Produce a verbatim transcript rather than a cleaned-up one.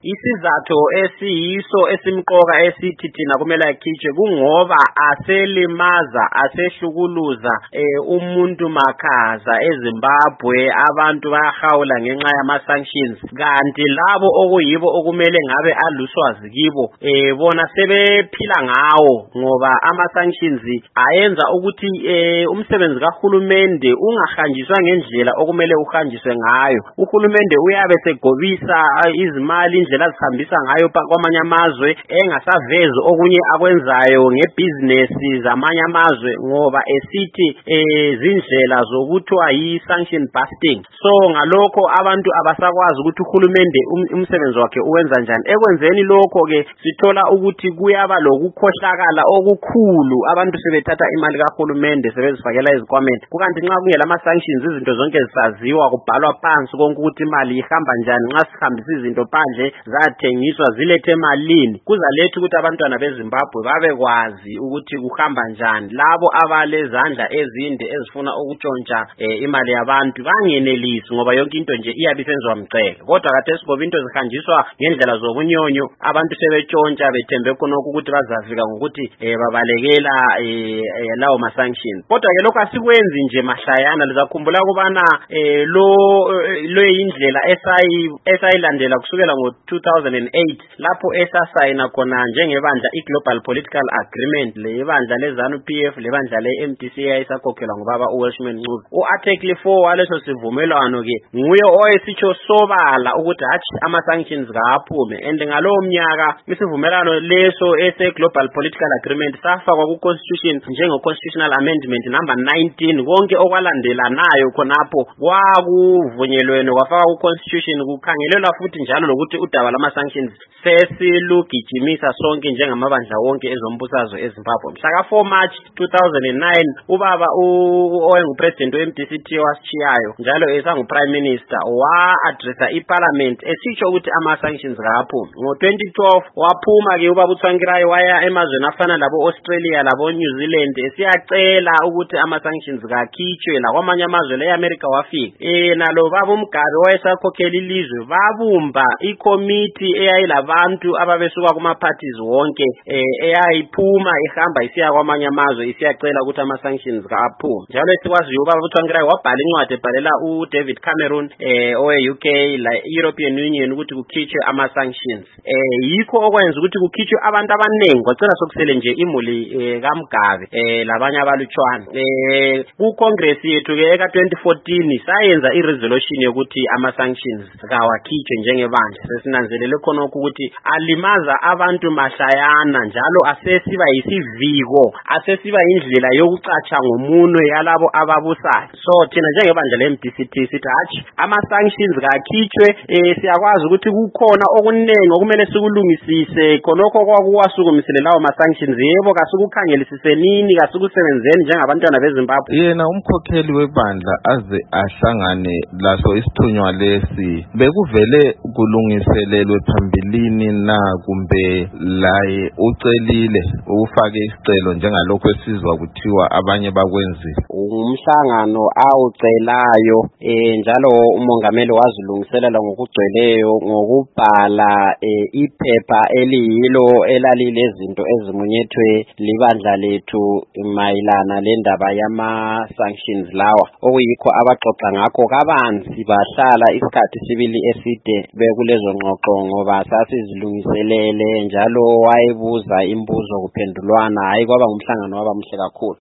Isizathu esiyiso esimqoka esithi thina kumele akhitshwe kungoba aselimaza asehlukuluza eh, umuntu makhaza eZimbabwe abantu bayahawula ngenxa yama sanctions kanti labo okuyibo okumele ngabe aluswazi kibo eh bona sebephila ngawo ngoba ama sanctions ayenza ukuthi eh, umsebenzi kahulumende ungahanjiswa ngendlela okumele uhanjiswe ngayo. Uhulumende uyabe segobisa izimali indlela azihambisa ngayo kwamanye amazwe engasavezi okunye akwenzayo ngebusiness zamanye amazwe ngoba esithi ezindlela eh, zokuthiwa yi sanction busting. So ngalokho abantu abasakwazi ukuthi uhulumende um, umsebenzi wakhe uwenza njani. Ekwenzeni lokho ke sithola ukuthi kuyaba lokukhohlakala okukhulu abantu sebethatha imali kahulumende sebezifakela ezikwameni kukanti nxa kungela ama sanctions izinto zonke zisaziwa kubhalwa phansi konke ukuthi imali ihamba njani nxa sihambisa izinto phandle zathengiswa zilethe emalini kuzaletha ukuthi abantwana beZimbabwe babekwazi ukuthi kuhamba njani. Labo abalezandla ezinde ezifuna ukutshontsha eh, imali yabantu bangenelisi ngoba yonke into nje iyabe isenzwa mcele kodwa kade sigoba into zihanjiswa ngendlela zobunyonyo abantu sebetshontsha bethembe khonokho ukuthi bazafika ngokuthi eh, babalekela eh, eh, lawo ma sanctions. Kodwa ke lokho asikwenzi nje mahlayana lizakhumbula kubana eh, lo lo indlela esayi esayilandela kusukela ngo two thousand eight lapho esasayina khona njengebandla iGlobal Political Agreement lebandla leZANU P F lebandla leM D C esakhokhelwa ngubaba uWelshman Ncube. U-Article four waleso sivumelwano ke nguye oyesitsho sobala ukuthi hathi ama sanctions kaphume and ngalowo mnyaka isivumelwano leso ese Global Political Agreement safakwa ku Constitution njenge Constitutional Amendment number nineteen konke okwalandelanayo khonapho kwakuvunyelwene kwafaka ku Constitution kukhangelelwa futhi njalo lokuthi udaba lama sanctions sesilugijimisa sonke njengamabandla wonke ezombusazwe eZimbabwe. Mhla four March two thousand nine ubaba owengu president we M D C T wasichiyayo njalo esangu prime minister wa addressa iparliament esitsho ukuthi ama sanctions kaphumi. Ngo twenty twelve waphuma ke ubaba uTsvangirai waya emazweni afana labo Australia labo New Zealand esiyacela ukuthi ama sanctions kakhitshwe la kwamanye amazwe leAmerica wafika eh nalo baba uMgabe wayesakhokhela ilizwe babumba icommittee eyayilabantu ababesuka kuma parties wonke eh eyayiphuma ihamba isiya kwamanye amazwe isiyacela ukuthi ama sanctions kaphume. Njalo sikwazi ubaba uTsvangirai wabhala incwadi ebhalela uDavid Cameron eh owe U K la European Union ukuthi kukhitshwe ama sanctions. Eh yikho okwenza ukuthi kukhitshwe abantu abanengi kwacela sokusele nje imuli eh, kaMgabe eh labanye abalutshwana eh ku Congress yethu ke eka twenty fourteen sayenza iresolution yokuthi ama sanctions kawakhitshwe njengebandla sesinanzelele khona ukuthi alimaza abantu mahlayana njalo asesiba yisiviko asesiba indlela yokucatsha ngomuno yalabo ababusayo. So thina njengebandla le M D C T sithi hathi ama sanctions kakhitshwe eh siyakwazi ukuthi kukhona okunengi okumele sikulungisise khonokho kwakuwasukumisele lawo ma sanctions yebo kasukukhangelisise nini kasukusebenzeni njengabantwana beZimbabwe. Yena umkhokheli webandla aze ahlangane laso isithunywa lesi bekuvele kulungiselelwe phambilini na kumbe laye ucelile ufake isicelo njengalokho esizwa kuthiwa abanye bakwenzile? Umhlangano awucelayo eh njalo umongameli wazilungiselela ngokugcweleyo ngokubhala eh, iphepha eliyilo elalile izinto ezimunyethwe libandla lethu mayilana lendaba yama sanctions lawa okuyikho abaxoxa ngakho kabanzi bahlala isikhathi sibili eside bekulezo ngxoxo ngoba sasizilungiselele njalo wayebuza imbuzo kuphendulwana hayi kwaba ngumhlangano waba muhle kakhulu.